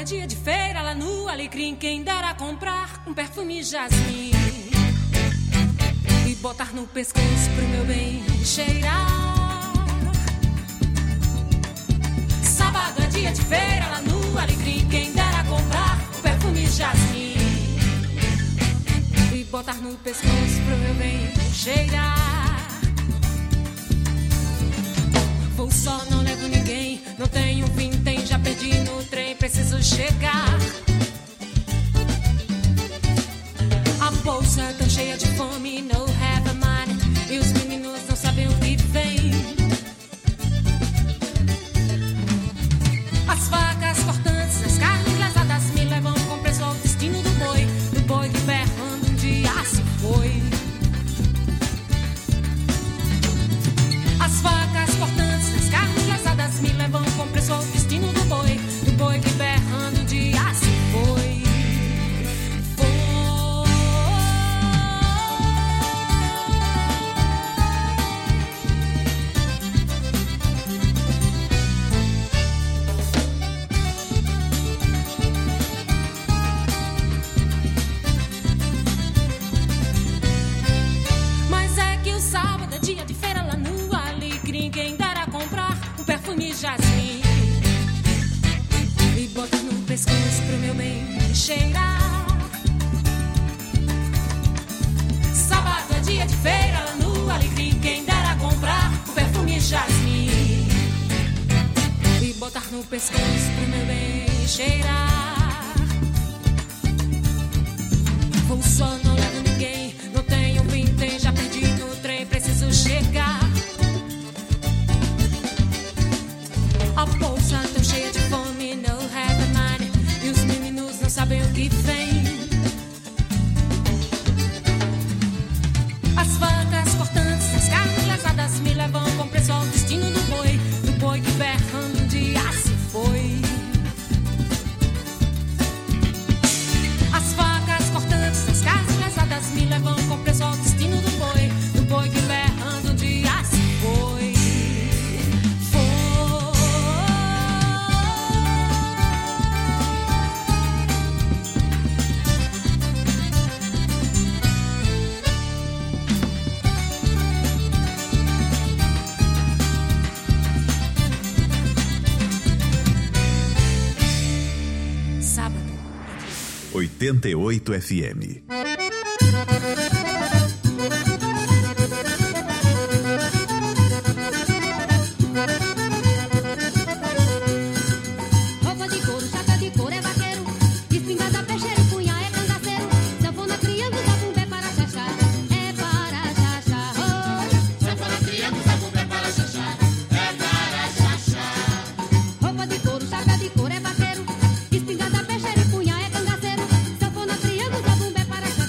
dia de feira lá no Alecrim, quem dera comprar um perfume jasmim e botar no pescoço pro meu bem cheirar. Sábado é dia de feira lá no Alecrim, quem dera comprar um perfume jasmim e botar no pescoço pro meu bem cheirar. Vou só, não levo ninguém, não tenho vintém, já perdi no trem, preciso chegar. A bolsa tão cheia de fome, no have a money, e os meninos não sabem o que vem. As facas cortantes, as carnes lasadas me levam com preço ao destino do boi que berrando um dia se foi. As facas cortantes, as carnes lasadas me levam com preço ao destino do boi que berrando um dia se foi. Mas é que o sábado é dia de feira lá no Alecrim, quem dera comprar um perfume jasmim e botar no pescoço pro meu bem cheirar. Sábado é dia de feira lá no Alecrim, quem dera comprar um perfume jasmim e botar no pescoço pro meu bem cheirar. Vou só, não levo ninguém, não tenho vintém, já perdi no trem, preciso chegar. A bolsa tão cheia de fome, no have a money, e os meninos não sabem o que vem. As facas cortantes, as carnes lasadas me levam com preço ao destino do boi que berrando um dia se foi. As facas cortantes, as carnes lasadas me levam com preço ao destino do boi que berrando um dia se foi. Sábado 88 FM. Roupa de couro, chapa de couro é vaqueiro, espingarda, peixeiro, punhal é cangaceiro, sanfona criando, zabumba é para xaxá, é para xaxá. Oh. Sanfona criando, zabumba é para xaxá, é para xaxá. Roupa de couro, chapa de couro é vaqueiro, espingarda, peixeiro, punhal é cangaceiro, sanfona criando, zabumba é para xaxá.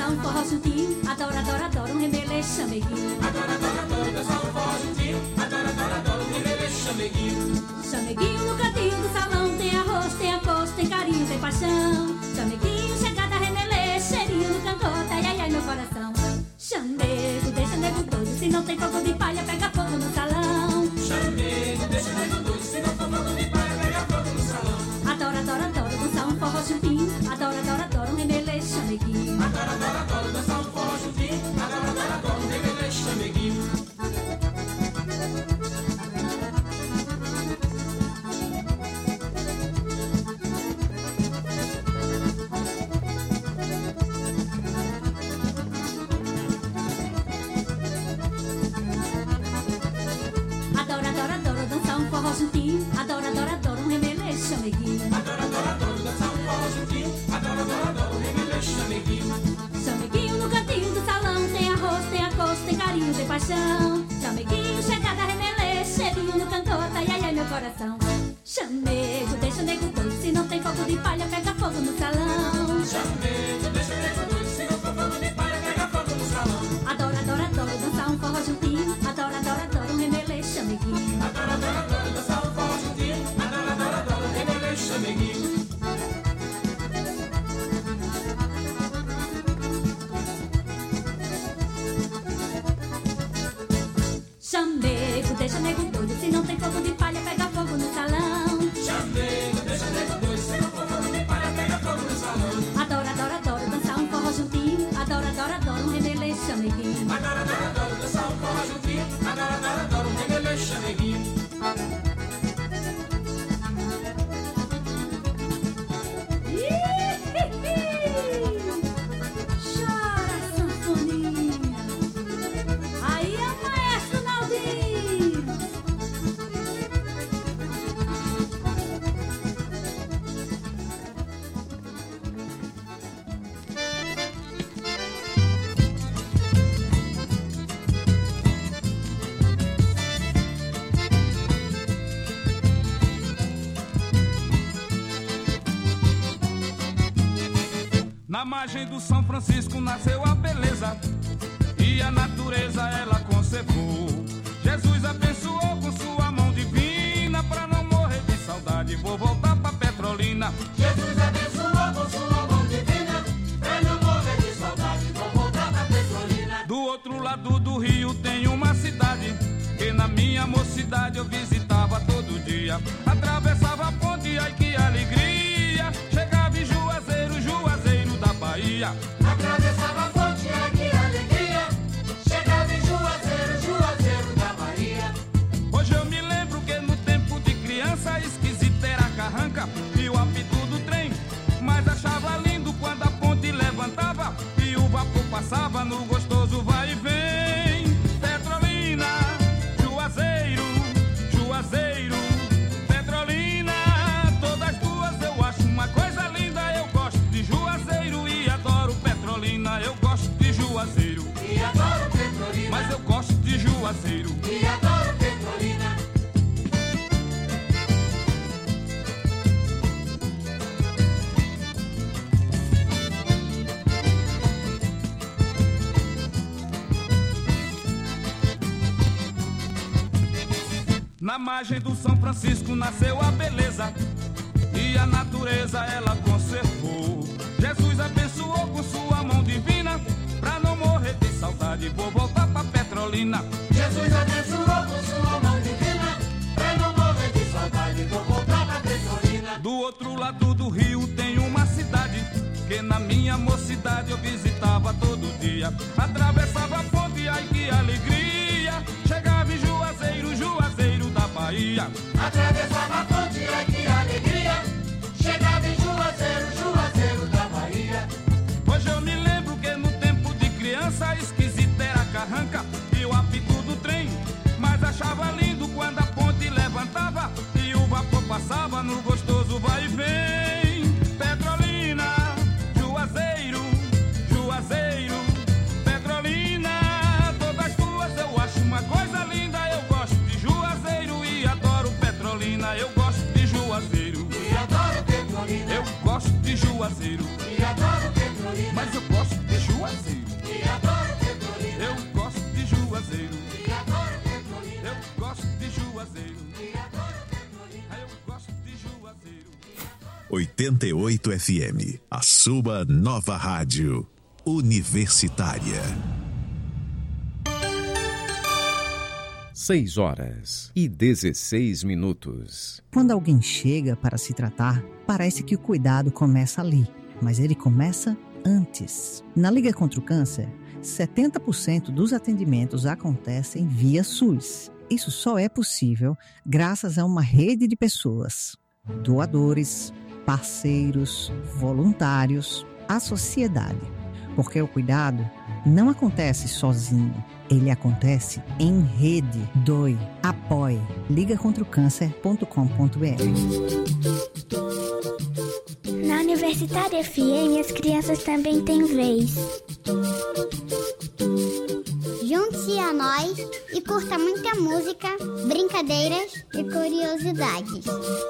dançar um forró juntinho. Adoro, adoro, adoro um remelê chameguinho. Adoro, adoro, adoro dançar um forró juntinho. Adoro, adoro, adoro um remelê chameguinho. Chameguinho no cantinho do salão. Tem arroz, tem aposto, tem carinho, tem paixão. Chameguinho, chegada, remelê, cheirinho no cantor. Ai, ai, ai, meu coração. Chamego, deixa nego doido. Se não tem fogo de palha, pega fogo no salão. Chamego, deixa nego doido. Se não for fogo de palha, pega fogo no salão. Adoro, adoro, adoro dançar um forró juntinho. Adoro, adoro, adoro um remelê chameguinho. Adoro, adoro, adoro dançar um forró juntinho. Adoro, adoro, adoro um remelê chameguinho. Adoro, adoro, adoro dançar um forró juntinho. Adoro, adoro, adoro um remelê chameguinho. Adoro, adoro, adoro dançar um forró juntinho. Adoro, adoro, adoro um remelê chameguinho. Chameguinho no cantinho do salão. Tem arroz, tem agosto, tem carinho, tem paixão. Chameguinho, chegada, remelê, cheirinho no cantor. Ai, ai, ai, meu coração. Chamego, deixa o nego doido. Se não tem fogo de palha, pega fogo no salão. Chamego, deixa o nego doido. Se não for fogo de palha, pega fogo no salão. Adoro, adoro, adoro dançar um forró juntinho. Adoro, adoro, adoro um remelê chameguinho. Adoro, adoro, adoro dançar um forró juntinho. Adoro, adoro, adoro um remelê chameguinho. Chamego, deixa nego doido. Se não tem fogo de palha, pega fogo no salão. Chamego, deixa o nego doido. Se não for fogo de palha, pega fogo no salão. Adoro, adoro, adoro dançar um forró juntinho. Adoro, adoro, adoro um remelê chameguinho. Adoro, adoro, adoro dançar um forró juntinho. Adoro, adoro, adoro um remelê chameguinho. Chora, sanfoninha. Aí é o maestro Naldinho. Na margem do São Francisco nasceu a beleza e a natureza ela conservou. Jesus abençoou com sua mão divina, pra não morrer de saudade vou voltar pra Petrolina. Jesus abençoou com sua mão divina, pra não morrer de saudade vou voltar pra Petrolina. Do outro lado do rio tem uma cidade que na minha mocidade eu visitava todo dia. Atravessava a ponte, ai que alegria, chegava em Juazeiro, Juazeiro da Bahia. Atravessava a ponte, ai que alegria, chegava em Juazeiro, Juazeiro da Bahia. Hoje eu me lembro que no tempo de criança esquisita era a carranca e o apito do trem, mas achava lindo quando a ponte levantava e o vapor passava no gostoso vai e vem. Petrolina, Juazeiro, Juazeiro, Petrolina, todas duas eu acho uma coisa linda. Eu gosto de Juazeiro e adoro Petrolina. Eu gosto de Juazeiro E adoro Petrolina, mas eu gosto de Juazeiro. e adoro Petrolina. Na margem do São Francisco nasceu a beleza e a natureza ela conservou. Jesus abençoou com sua mão divina, pra não morrer de saudade vou voltar pra Petrolina. Jesus abençoou com sua mão divina, pra não morrer de saudade vou voltar pra Petrolina. Do outro lado do rio tem uma cidade que na minha mocidade eu visitava todo dia. Atravessava a ponte, ai que alegria, chegava em Juazeiro, Juazeiro da Bahia. Atravessava a ponte, ai que alegria, chegava em Juazeiro, Juazeiro da Bahia. Hoje eu me lembro que no tempo de criança esquisita era a carranca e o apito do trem, mas achava lindo quando a ponte levantava e o vapor passava no gostoso vai e vem. Petrolina, Juazeiro, Juazeiro, Petrolina, todas duas eu acho uma coisa linda. Eu gosto de Juazeiro e adoro Petrolina. Eu gosto de Juazeiro E adoro Petrolina, eu gosto de Juazeiro, e adoro Petrolina. mas eu gosto de Juazeiro. 88 FM, a sua nova rádio universitária. 6h16. Quando alguém chega para se tratar, parece que o cuidado começa ali, mas ele começa antes. Na Liga contra o Câncer, 70% dos atendimentos acontecem via SUS. Isso só é possível graças a uma rede de pessoas, doadores, parceiros, voluntários, a sociedade. Porque o cuidado não acontece sozinho, ele acontece em rede. Doe, apoie. ligacontraocâncer.com.br. Na Universitária FM, as crianças também têm vez. Junte-se a nós e curta muita música, brincadeiras e curiosidades.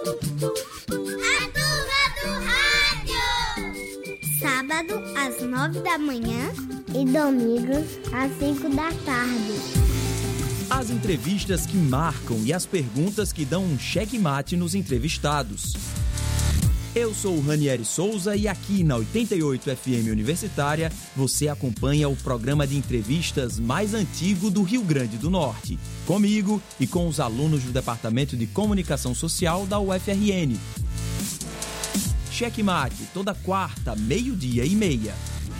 A Turma do Rádio! Sábado, às 9 da manhã e domingo, às 5 da tarde. As entrevistas que marcam e as perguntas que dão um checkmate nos entrevistados. Eu sou o Ranieri Souza e aqui na 88 FM Universitária você acompanha o programa de entrevistas mais antigo do Rio Grande do Norte. Comigo e com os alunos do Departamento de Comunicação Social da UFRN. Checkmate, toda quarta, 12:30.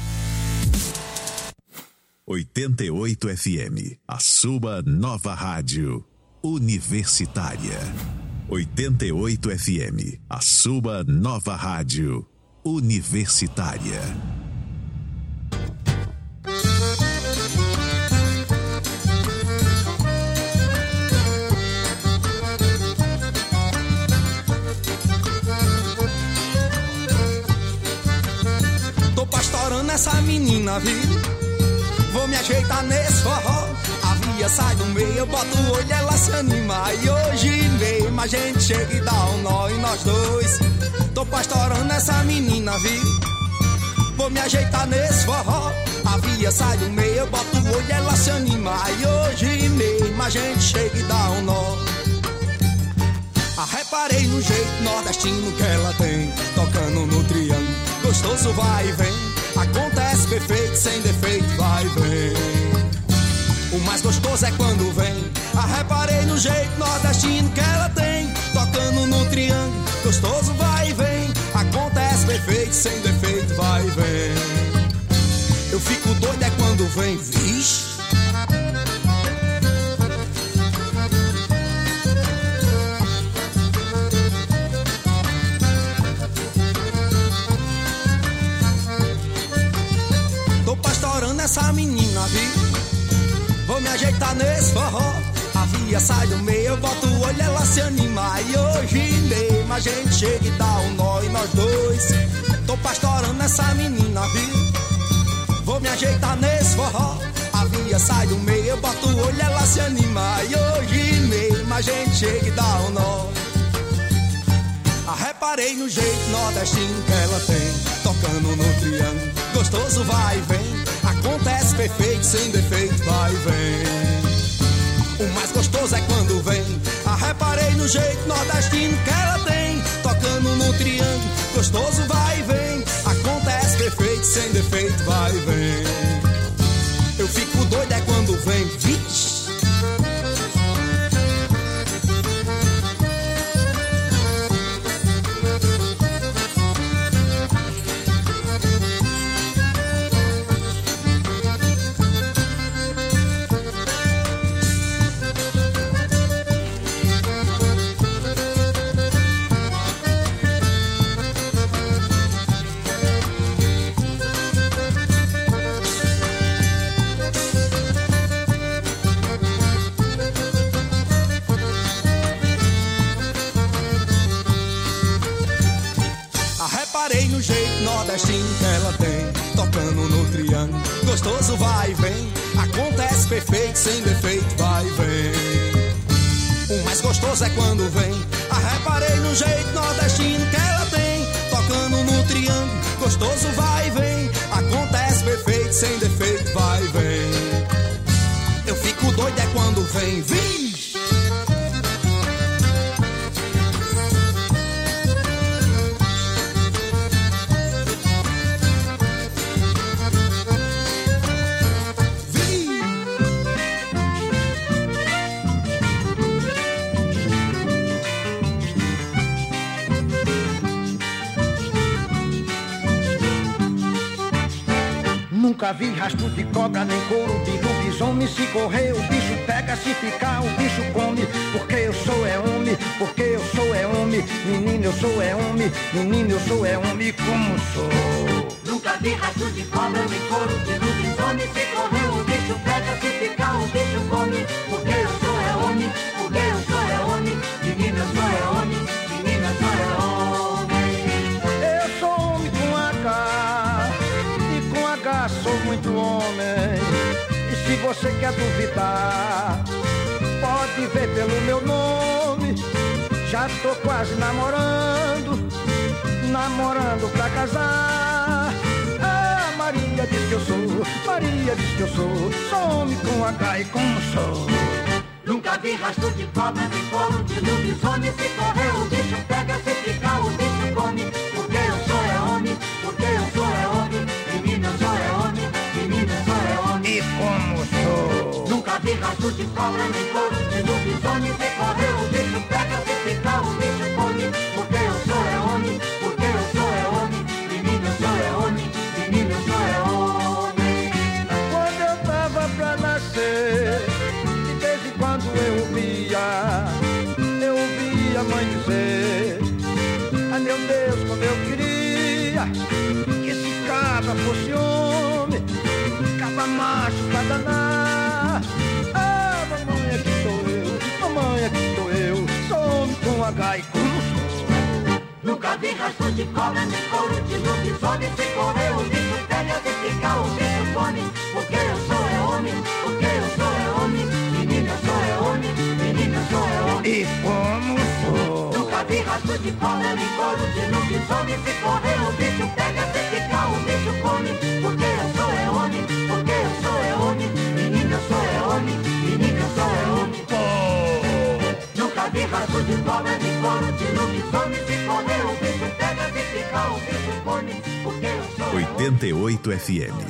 88 FM, a sua nova rádio universitária. 88 FM, a sua nova rádio universitária. Tô pastorando essa menina, viu? Vou me ajeitar nesse forró. A via sai do meio, eu boto o olho, ela se anima. E hoje mesmo a gente chega e dá um nó em nós dois. Tô pastorando essa menina, viu? Vou me ajeitar nesse forró. A via sai do meio, eu boto o olho, ela se anima. E hoje mesmo a gente chega e dá um nó. Reparei no jeito nordestino que ela tem, tocando no triângulo, gostoso vai e vem. Acontece perfeito, sem defeito, vai e vem. O mais gostoso é quando vem. Reparei no jeito nordestino que ela tem, tocando no triângulo, gostoso vai e vem. Acontece perfeito, sem defeito, vai e vem. Eu fico doido é quando vem, vixe. Essa menina, viu? Vou me ajeitar nesse forró. A via sai do meio, eu boto o olho, ela se anima. E hoje mesmo a gente chega e dá um nó em nós dois. Tô pastorando essa menina, viu? Vou me ajeitar nesse forró. A via sai do meio, eu boto o olho, ela se anima. E hoje mesmo a gente chega e dá um nó. Reparei no jeito nordestino que ela tem, tocando no triângulo, gostoso vai e vem. Acontece perfeito, sem defeito, vai e vem. O mais gostoso é quando vem. Reparei no jeito nordestino que ela tem, tocando no triângulo, gostoso vai e vem. Acontece perfeito, sem defeito, vai e vem. Eu fico doido é quando vem, vixe. Nordestino que ela tem, tocando no triângulo, gostoso vai e vem. Acontece perfeito, sem defeito, vai e vem. O mais gostoso é quando vem. Reparei no jeito nordestino que ela tem, tocando no triângulo, gostoso vai e vem. Acontece perfeito, sem defeito, vai e vem. Eu fico doido é quando vem, vixe. Nunca vi rastro de cobra, nem couro de lobisomem. Se correr o bicho pega, se ficar o bicho come. Porque eu sou é homem, porque eu sou é homem. Menino eu sou é homem, menino eu sou é homem como sou. Nunca vi rastro de cobra, nem couro de lobisomem. Se correr o bicho pega, se ficar o bicho come. Porque eu sou é homem, porque eu sou é homem. Menino eu sou é homem, menino eu sou é homem. Eu sou homem com H, e com H sou muito homem. E se você quer duvidar, pode ver pelo meu nome. Já tô quase namorando pra casar. Ah, Maria diz que eu sou, Maria diz que eu sou homem com H e como sou. Nunca vi rastro de cobra, nem couro de lobisomem. Se correr o bicho pega, se ficar o bicho come. Porque eu sou é homem, porque eu sou é homem. Menino eu sou é homem, menino eu sou é homem. E como sou? Nunca vi rastro de cobra, nem couro de lobisomem. Se correr o bicho pega, se ficar o bicho come. Porque eu sou é homem, porque eu sou é homem. Menino eu sou é homem, menino eu sou é homem. Quando eu tava pra nascer, quando eu ouvia a mãe dizer: ai meu Deus, como eu queria que esse cabra fosse homem, cabra macho pra danar. Ah, mamãe, aqui estou eu, mamãe, aqui estou eu, sou homem com H e como sou. Nunca vi rastro de cobra, nem couro de lobisomem. Se correr o bicho pega, se ficar o bicho come. Porque eu sou é homem, porque eu sou é homem. Menino eu sou é homem, menino eu sou é homem. E como sou? Nunca vi rastro de cobra, nem couro de lobisomem. Se correr o bicho pega, se ficar o bicho come. Porque eu sou é homem, porque eu sou é homem. Menino eu sou é homem, menino eu sou é homem. Nunca vi rastro de cobra, nem couro de lobisomem. Se correr o bicho pega, se ficar o bicho come. Porque eu sou é 88 FM.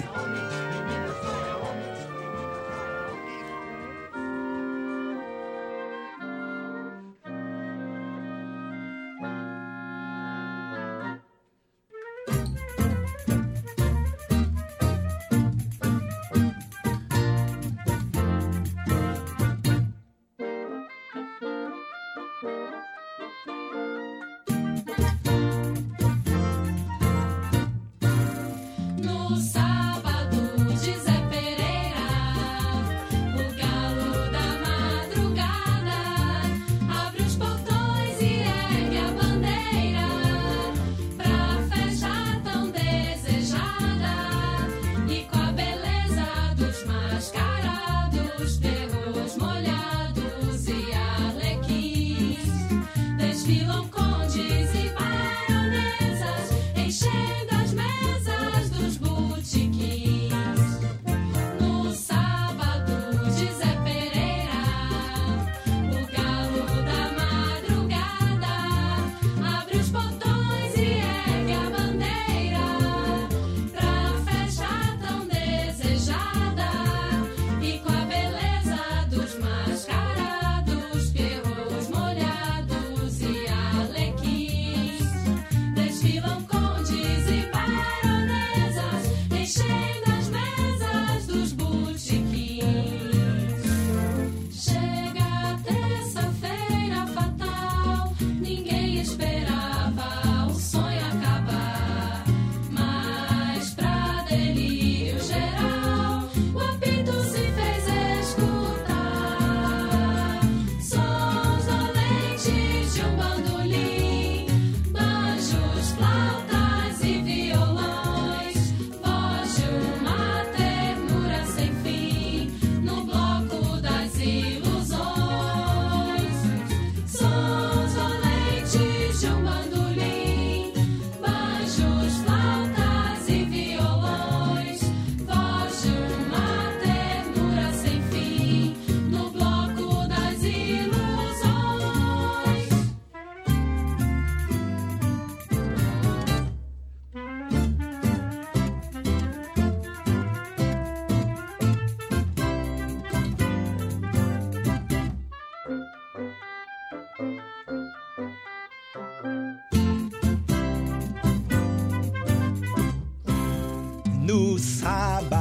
No sábado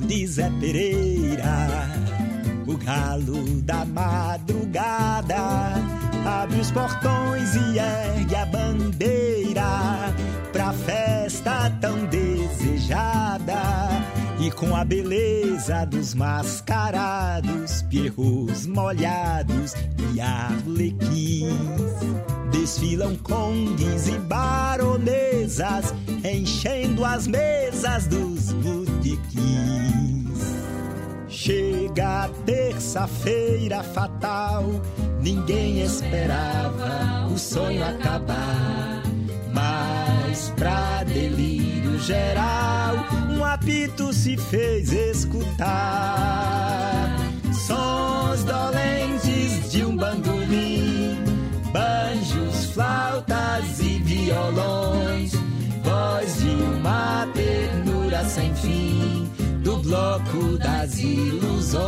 de Zé Pereira. O galo da madrugada abre os portões e ergue a bandeira pra festa tão desejada. E com a beleza dos mascarados, pierrots molhados e arlequins, desfilam congues e baronesas, enchendo as mesas dos botequins. Chega a terça-feira fatal, ninguém esperava o sonho acabar. Mas pra delírio geral, um apito se fez escutar. Sons dolentes de um bandolim, banjos, flautas e violões, voz de uma ternura sem fim, do bloco das ilusões.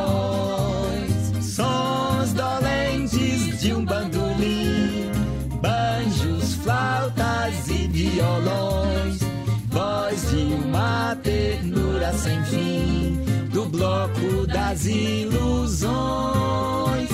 Sons dolentes de um bandolim, banjos, flautas e violões, voz de uma ternura sem fim, do bloco das ilusões.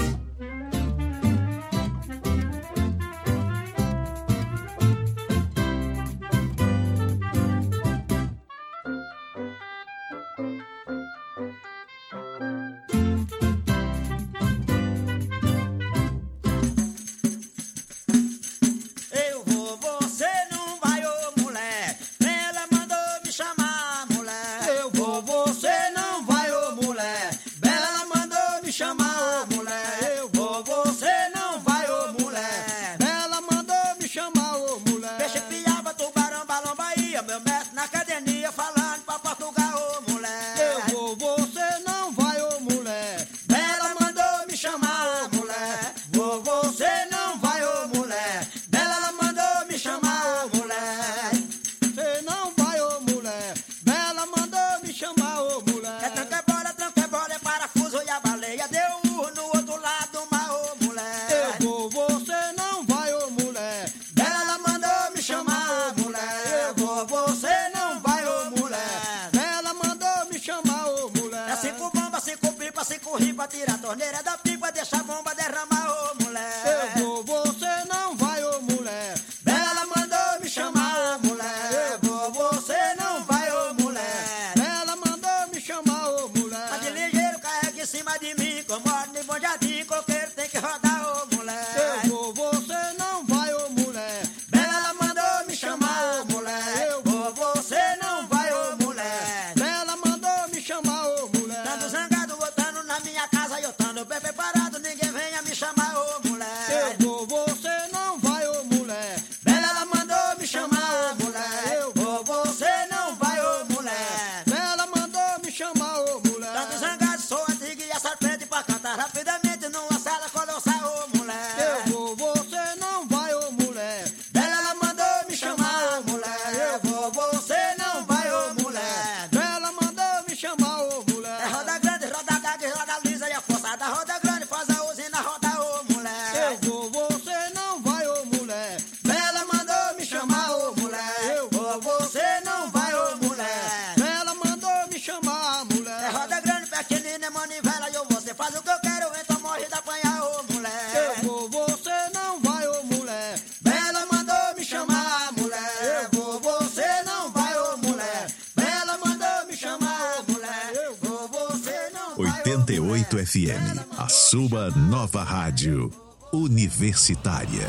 FM, a sua nova rádio universitária.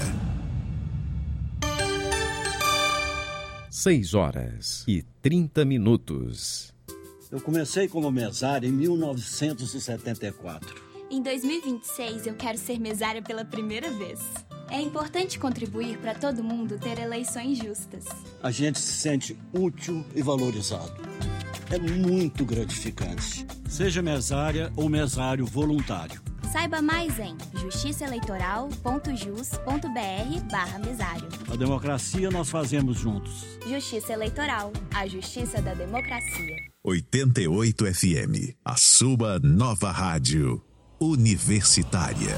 6h30. Eu comecei como mesário em 1974. Em 2026 eu quero ser mesária pela primeira vez. É importante contribuir para todo mundo ter eleições justas. A gente se sente útil e valorizado. É muito gratificante. Seja mesária ou mesário voluntário. Saiba mais em justiçaeleitoral.jus.br/mesário. A democracia nós fazemos juntos. Justiça Eleitoral, a justiça da democracia. 88 FM, a sua nova rádio universitária.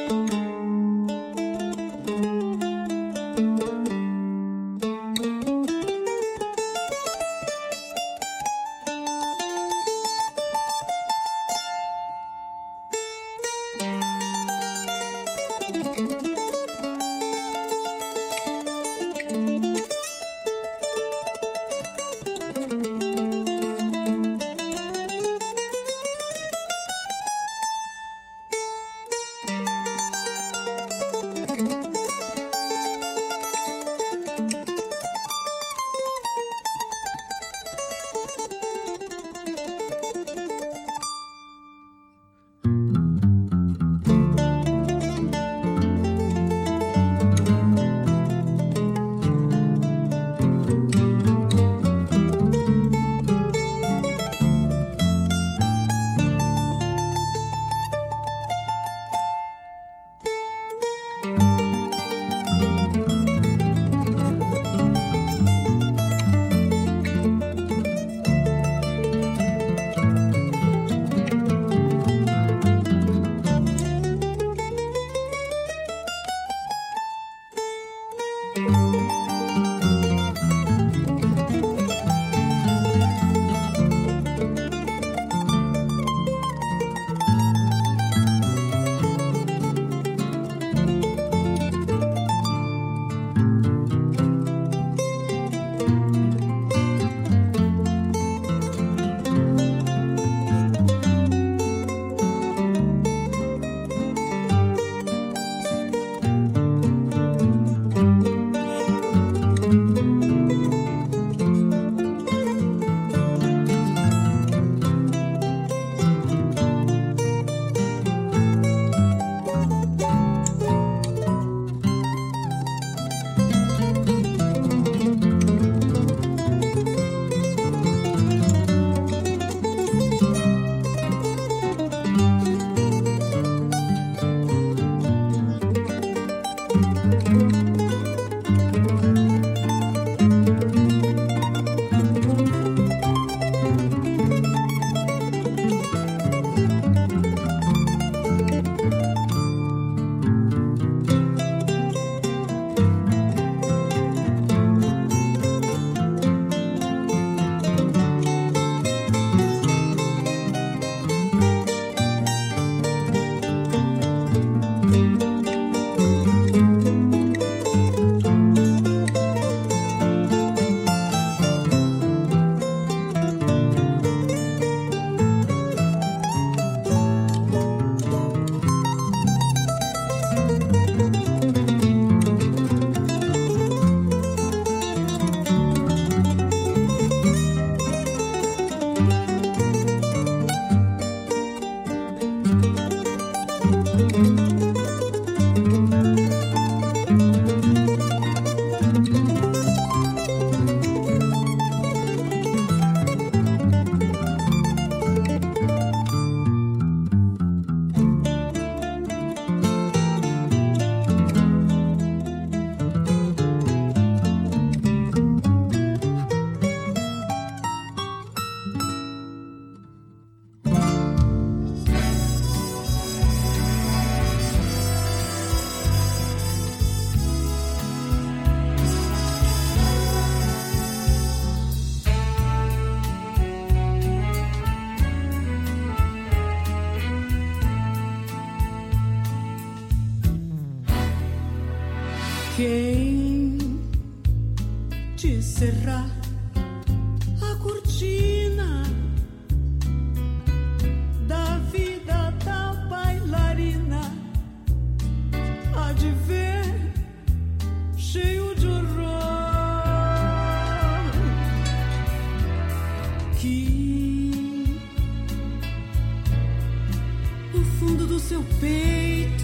Quem te cerrar a cortina da vida da bailarina há de ver cheio de horror que no fundo do seu peito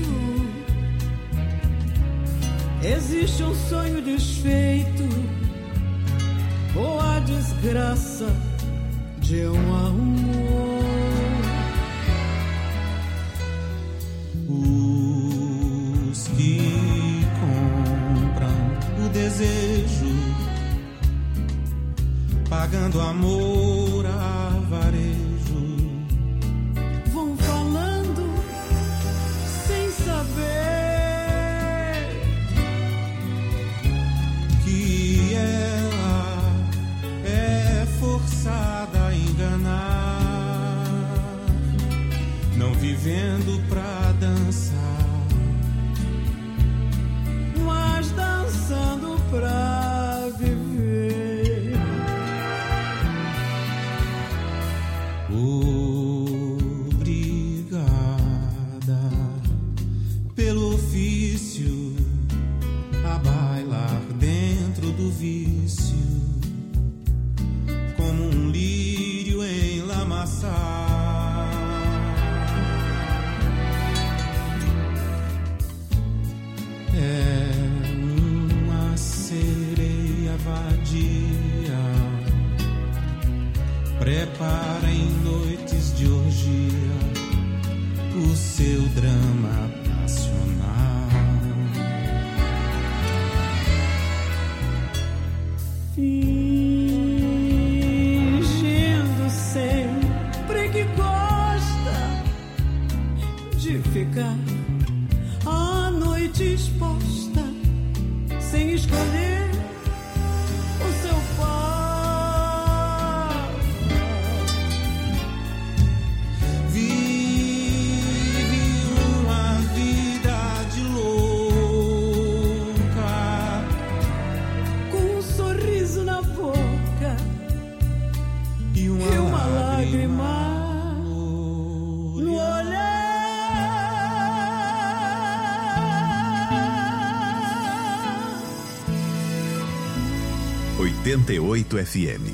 existe um sonho desfeito ou a desgraça de um amor. Os que compram o desejo, pagando amor a varejo, vão falando sem saber pelo ofício, a bailar dentro do vício, como um lírio em lamaçal. É uma sereia vadia, prepara em noites de orgia o seu drama passional. Fingindo sempre que gosta de ficar a noite exposta, sem escolher o seu par. Vive uma vida de louca, com um sorriso na boca e uma lágrima no olhar. 88 FM.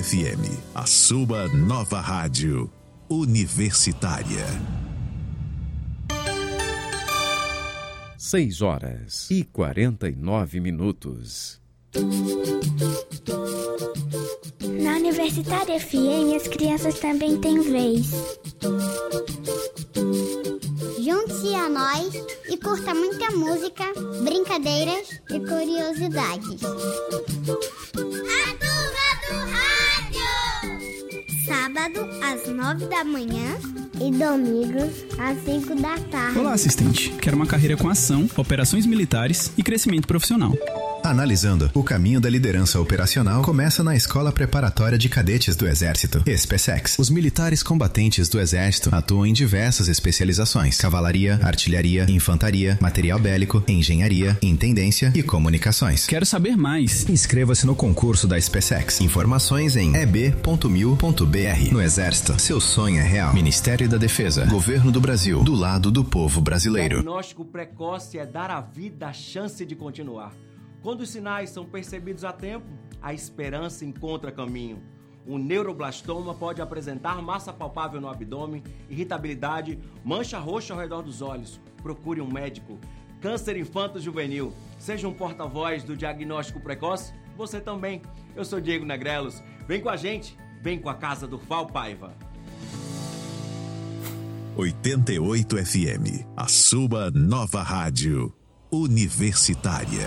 FM, a sua nova rádio universitária. 6h49. Na Universitária FM, as crianças também têm vez. Junte-se a nós e curta muita música, brincadeiras e curiosidades. A Turma do Rádio! Sábado, às 9 da manhã e domingos, às 5 da tarde. Olá, assistente. Quero uma carreira com ação, operações militares e crescimento profissional. Analisando, o caminho da liderança operacional começa na Escola Preparatória de Cadetes do Exército, SPSEX. Os militares combatentes do Exército atuam em diversas especializações: cavalaria, artilharia, infantaria, material bélico, engenharia, intendência e comunicações. Quero saber mais. Inscreva-se no concurso da SPSEX. Informações em eb.mil.br. No Exército, seu sonho é real. Ministério da Defesa, Governo do Brasil, do lado do povo brasileiro. O diagnóstico precoce é dar à vida a chance de continuar. Quando os sinais são percebidos a tempo, a esperança encontra caminho. O neuroblastoma pode apresentar massa palpável no abdômen, irritabilidade, mancha roxa ao redor dos olhos. Procure um médico. Câncer infanto-juvenil. Seja um porta-voz do diagnóstico precoce, você também. Eu sou Diego Negrelos. Vem com a gente, vem com a Casa do Fal Paiva. 88 FM, a sua nova rádio universitária.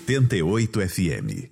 88 FM.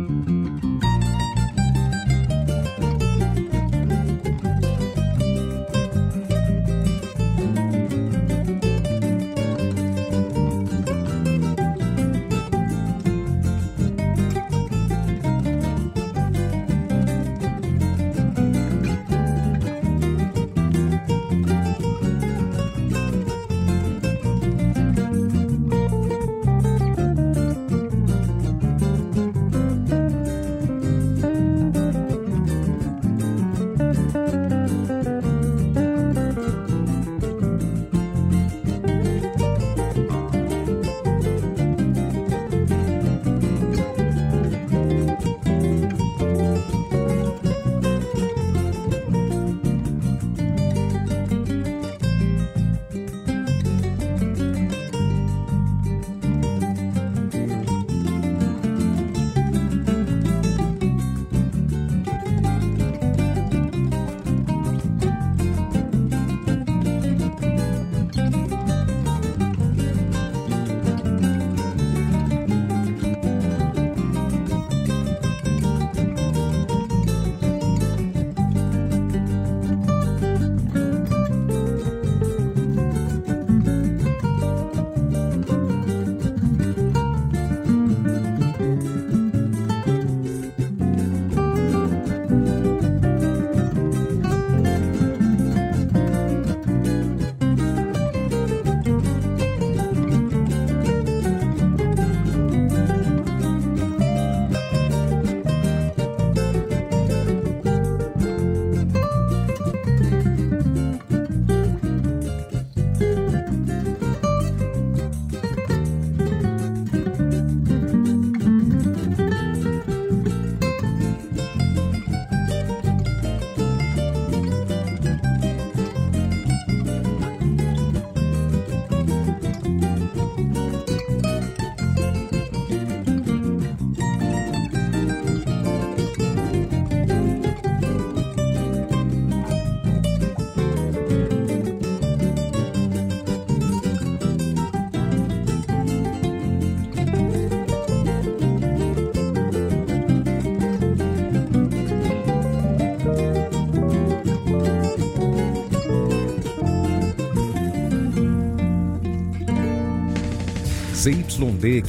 ZYD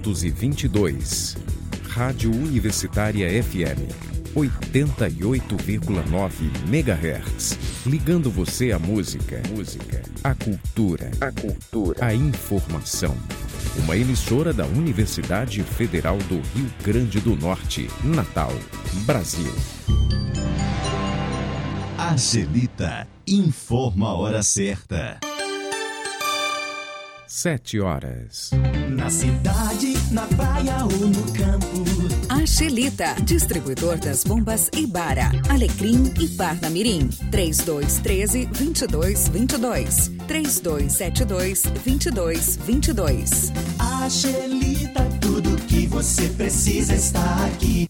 522, Rádio Universitária FM, 88,9 MHz, ligando você à música, à cultura, à informação. Uma emissora da Universidade Federal do Rio Grande do Norte, Natal, Brasil. Angelita informa a hora certa. 7 horas. Na cidade, na praia ou no campo. Angelita, distribuidor das bombas Ibara, Alecrim e Parnamirim. 3213-2222. 3272-2222. Angelita, tudo que você precisa está aqui.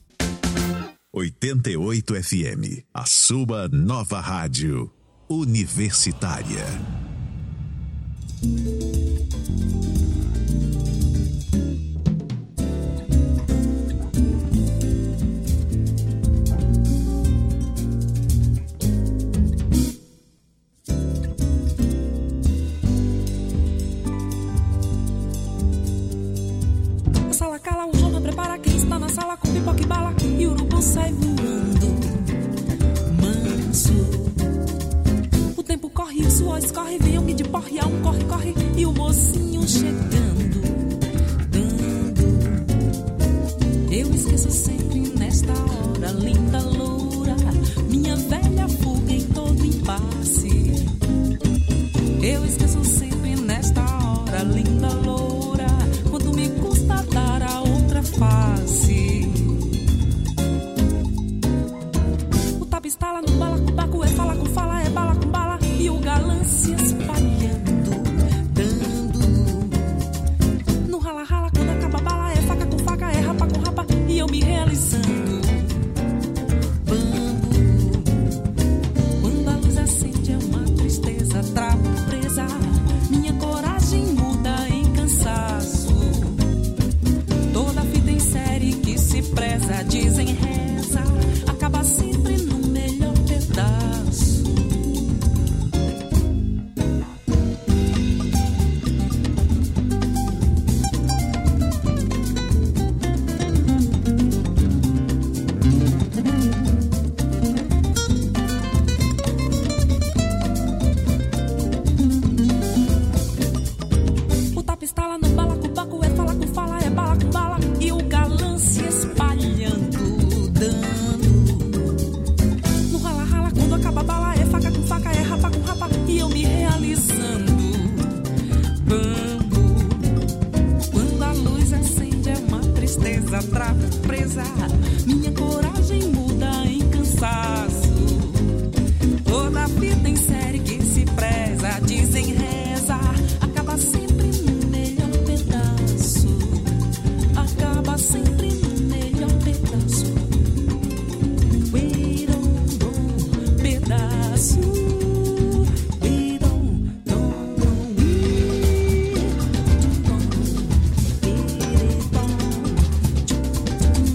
88 FM, a sua nova rádio universitária. A sala cala, o jornal prepara quem está na sala com pipoca e bala e o urubu sai voando manso. O tempo corre, o suor escorre, vem alguém de porre, há um corre, corre e o mocinho chegando, dando. Eu esqueço sempre nesta hora, linda loura, minha velha fuga em todo impasse. Eu esqueço sempre nesta hora, linda loura, quanto me custa dar a outra face. O tapa estala no balacobaco, é fala com fala, é bala com bala, e o galã se espalhando, dando. No rala-rala, quando acaba a bala, é faca com faca, é rapa com rapa, e eu me realizando. presa. Minha coragem muda em cansaço. Toda vida em série que